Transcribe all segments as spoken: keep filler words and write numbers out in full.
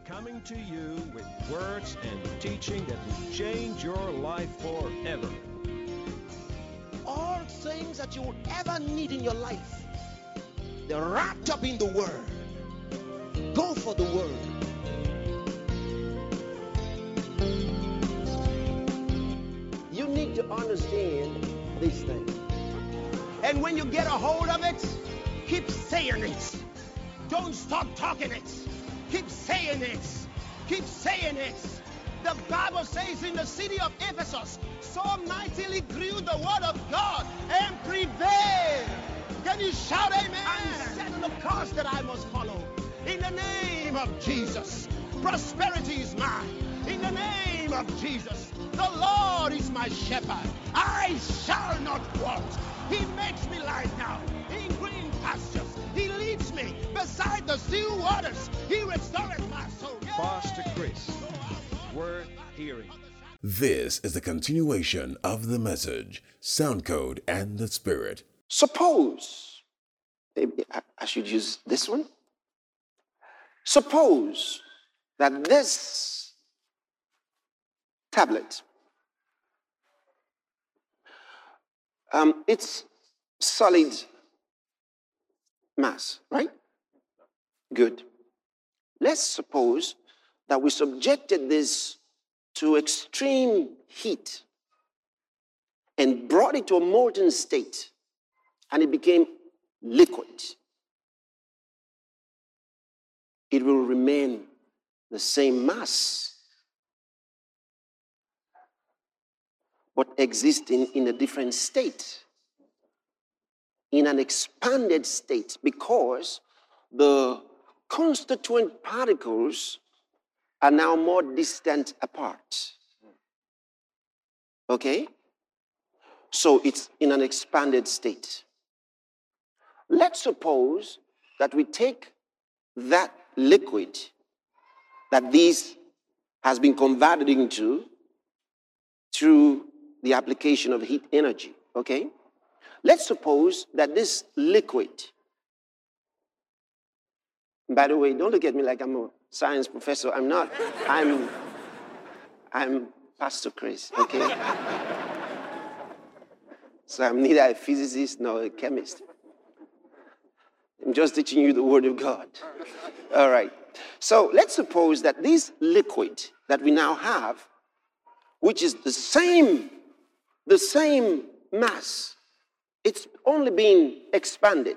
coming to you with words and teaching that will change your life forever. All things that you would ever need in your life, they're wrapped up in the Word. Go for the Word. You need to understand these things. And when you get a hold of it, keep saying it. Don't stop talking it. Keep saying it. Keep saying it. The Bible says in the city of Ephesus, so mightily grew the word of God and prevailed. Can you shout amen? I'm setting the course that I must follow. In the name of Jesus, prosperity is mine. In the name of Jesus, the Lord is my shepherd. I shall not want. He makes me lie down in green pastures. He leads me beside the still waters. He restores my soul. Pastor Chris, worth hearing. This is the continuation of the message, Sound Code and the Spirit. Suppose, maybe I should use this one. Suppose that this tablet, um, it's solid mass, right? Good. Let's suppose that we subjected this to extreme heat and brought it to a molten state, and it became liquid. It will remain the same mass, but existing in a different state, in an expanded state, because the constituent particles are now more distant apart. Okay? So it's in an expanded state. Let's suppose that we take that liquid that this has been converted into through the application of heat energy. Okay? Let's suppose that this liquid, by the way, don't look at me like I'm a science professor. I'm not. I'm, I'm Pastor Chris, okay? So I'm neither a physicist nor a chemist. I'm just teaching you the Word of God. All right. So let's suppose that this liquid that we now have, which is the same, the same mass, it's only being expanded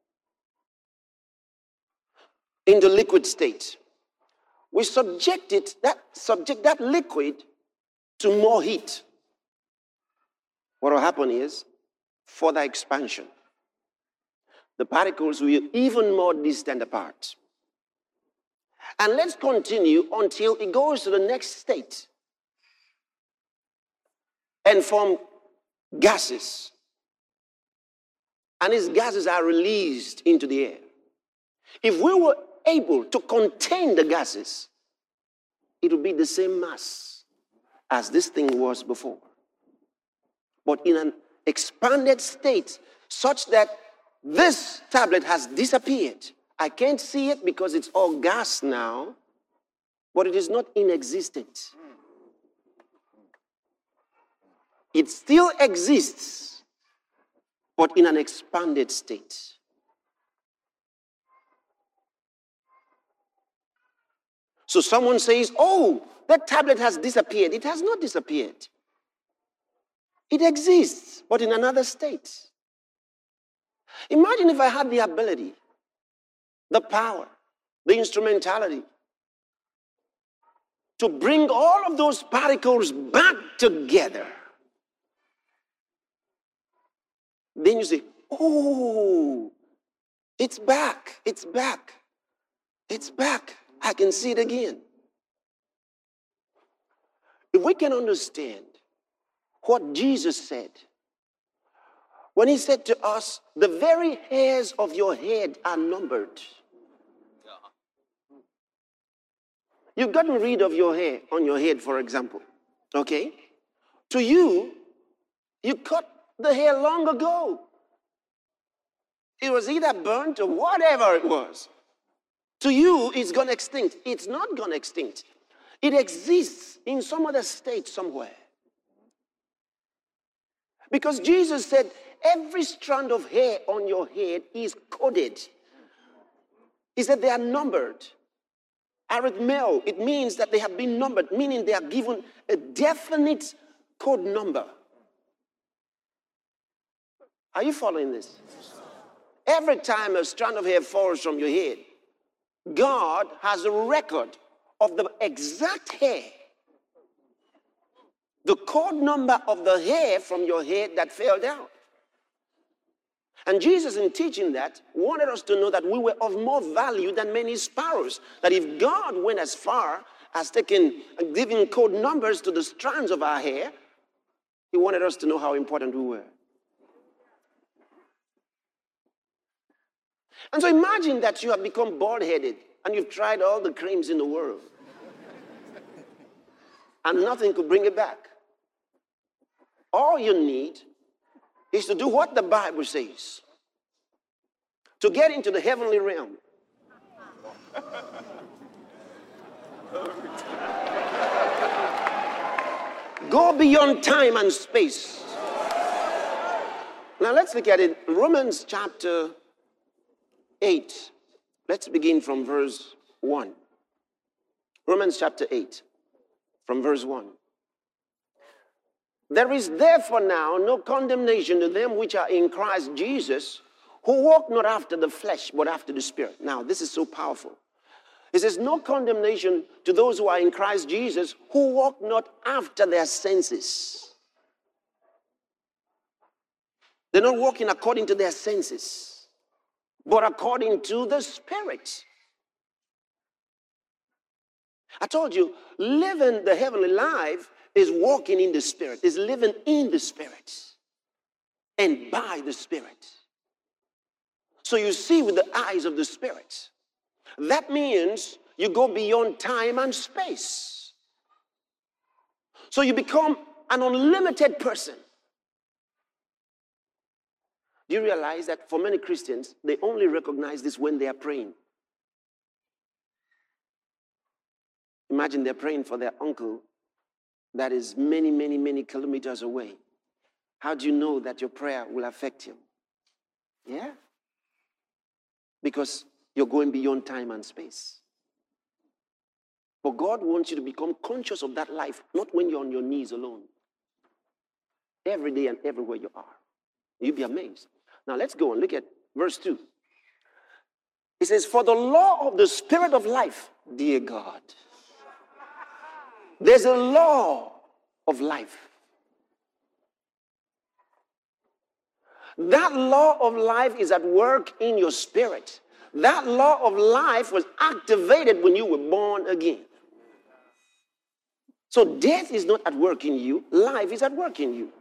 in the liquid state. We subject it, that subject that liquid to more heat. What will happen is further expansion. The particles will be even more distant apart. And let's continue until it goes to the next state and form gases. And these gases are released into the air. If we were able to contain the gases, it would be the same mass as this thing was before. But in an expanded state, such that this tablet has disappeared. I can't see it because it's all gas now, but it is not inexistent. It still exists, but in an expanded state. So someone says, oh, that tablet has disappeared. It has not disappeared. It exists, but in another state. Imagine if I had the ability, the power, the instrumentality to bring all of those particles back together. Then you say, oh, it's back, it's back, it's back. I can see it again. If we can understand what Jesus said, when he said to us, the very hairs of your head are numbered. You've gotten rid of your hair on your head, for example. Okay? To you, you cut the hair long ago. It was either burnt or whatever it was. To you, it's gone extinct. It's not gone extinct. It exists in some other state somewhere. Because Jesus said, every strand of hair on your head is coded. He said they are numbered. Arithmeo, it means that they have been numbered, meaning they are given a definite code number. Are you following this? Every time a strand of hair falls from your head, God has a record of the exact hair, the code number of the hair from your head that fell down. And Jesus, in teaching that, wanted us to know that we were of more value than many sparrows. That if God went as far as taking, giving code numbers to the strands of our hair, he wanted us to know how important we were. And so imagine that you have become bald-headed and you've tried all the creams in the world. And nothing could bring it back. All you need is to do what the Bible says. To get into the heavenly realm. Go beyond time and space. Now let's look at it. Romans chapter eight. Let's begin from verse one. Romans chapter eight, from verse one. There is therefore now no condemnation to them which are in Christ Jesus, who walk not after the flesh, but after the Spirit. Now, this is so powerful. It says, no condemnation to those who are in Christ Jesus, who walk not after their senses. They're not walking according to their senses, but according to the Spirit. I told you, living the heavenly life is walking in the Spirit, is living in the Spirit and by the Spirit. So you see with the eyes of the Spirit. That means you go beyond time and space. So you become an unlimited person. Do you realize that for many Christians, they only recognize this when they are praying? Imagine they're praying for their uncle that is many, many, many kilometers away. How do you know that your prayer will affect him? Yeah? Because you're going beyond time and space. But God wants you to become conscious of that life, not when you're on your knees alone. Every day and everywhere you are. You'll be amazed. Now let's go and look at verse two. It says, for the law of the Spirit of life, dear God. There's a law of life. That law of life is at work in your spirit. That law of life was activated when you were born again. So death is not at work in you. Life is at work in you.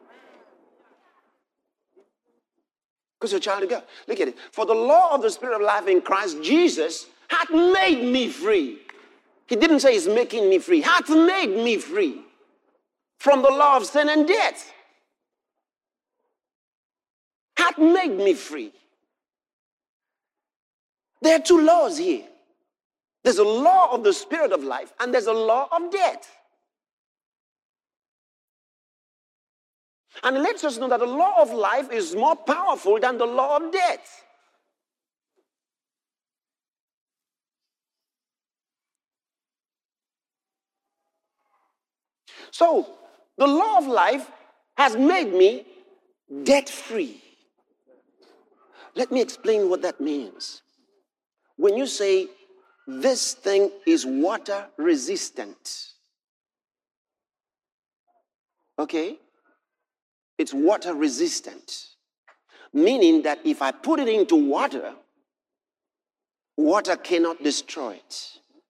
Because you're a child of God. Look at it. For the law of the Spirit of life in Christ Jesus hath made me free. He didn't say he's making me free. Hath made me free from the law of sin and death. Hath made me free. There are two laws here. There's a law of the Spirit of life and there's a law of death. And it lets us know that the law of life is more powerful than the law of death. So, the law of life has made me debt-free. Let me explain what that means. When you say, this thing is water resistant. Okay? It's water resistant. Meaning that if I put it into water, water cannot destroy it.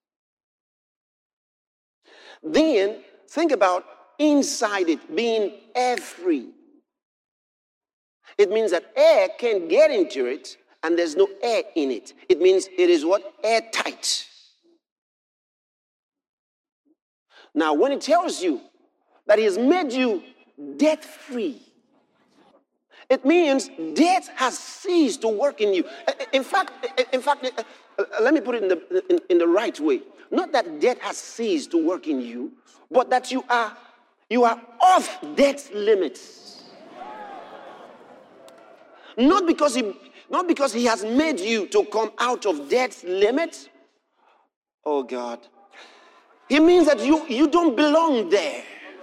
Then, think about inside it being air-free. It means that air can't get into it and there's no air in it. It means it is what? Airtight. Now, when it tells you that he has made you debt-free, it means death has ceased to work in you. In fact, in fact, uh, let me put it in the, in, in the right way. Not that death has ceased to work in you, but that you are, you are off death's limits. Not because he, not because he has made you to come out of death's limits. Oh God. It means that you, you don't belong there.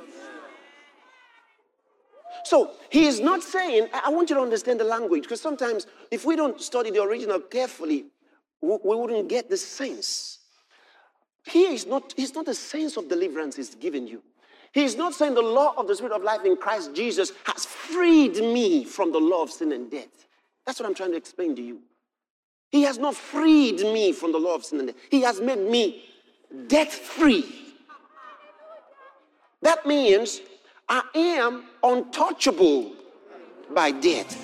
So he is not saying, I want you to understand the language, because sometimes if we don't study the original carefully, we, we wouldn't get the sense. Here is not, it's not the sense of deliverance he's given you. He is not saying the law of the Spirit of life in Christ Jesus has freed me from the law of sin and death. That's what I'm trying to explain to you. He has not freed me from the law of sin and death. He has made me death-free. That means I am untouchable by death.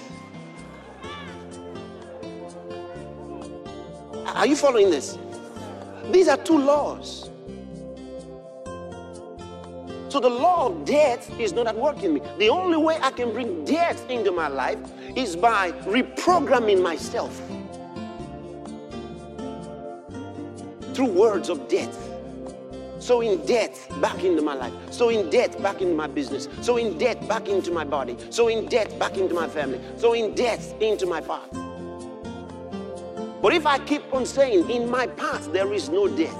Are you following this? These are two laws. So the law of death is not at work in me. The only way I can bring death into my life is by reprogramming myself through words of death. So in death, back into my life. So in death, back into my business. So in death, back into my body. So in death, back into my family. So in death, into my path. But if I keep on saying, in my path, there is no death,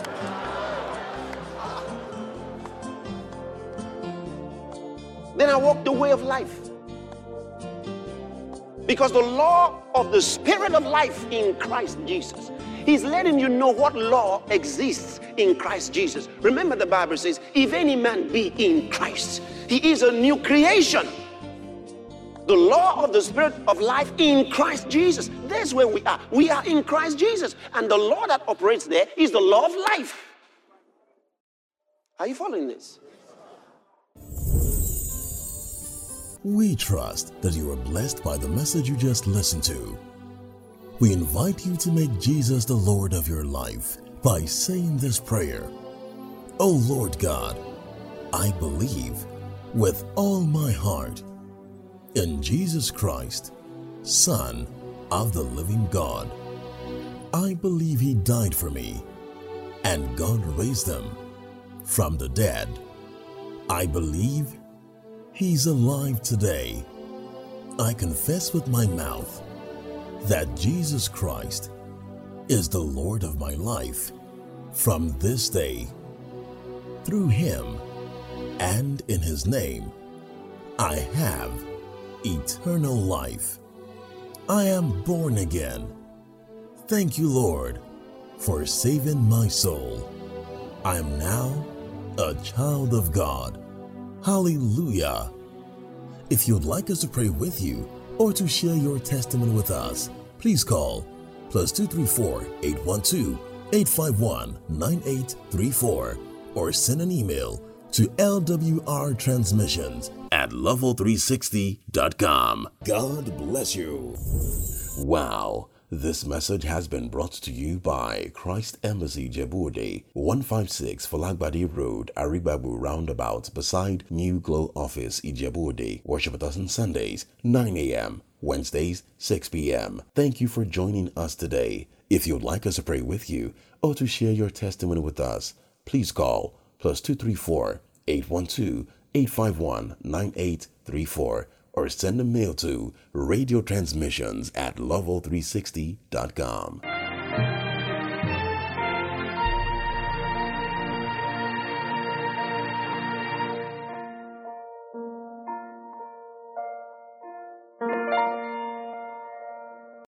then I walk the way of life. Because the law of the Spirit of life in Christ Jesus, he's letting you know what law exists in Christ Jesus. Remember, the Bible says, if any man be in Christ, he is a new creation. The law of the Spirit of life in Christ Jesus. That's where we are. We are in Christ Jesus. And the law that operates there is the law of life. Are you following this? We trust that you are blessed by the message you just listened to. We invite you to make Jesus the Lord of your life by saying this prayer. Oh Lord God, I believe with all my heart in Jesus Christ, Son of the living God. I believe he died for me and God raised him from the dead. I believe he's alive today. I confess with my mouth that Jesus Christ is the Lord of my life from this day. Through him and in his name, I have eternal life. I am born again. Thank you, Lord, for saving my soul. I am now a child of God. Hallelujah. If you'd like us to pray with you or to share your testimony with us, please call plus two three four, eight one two, eight five one, nine eight three four or send an email to L W R transmissions at level three sixty dot com. God bless you. Wow. This message has been brought to you by Christ Embassy Djibouti, one fifty-six Falagbadi Road, Aribabu Roundabout, beside New Glow Office, Djibouti. Worship with us on Sundays, nine a.m., Wednesdays, six p.m. Thank you for joining us today. If you'd like us to pray with you or to share your testimony with us, please call plus two three four, eight one two, eight five one, nine eight three four or send a mail to radio transmissions at level three sixty dot com.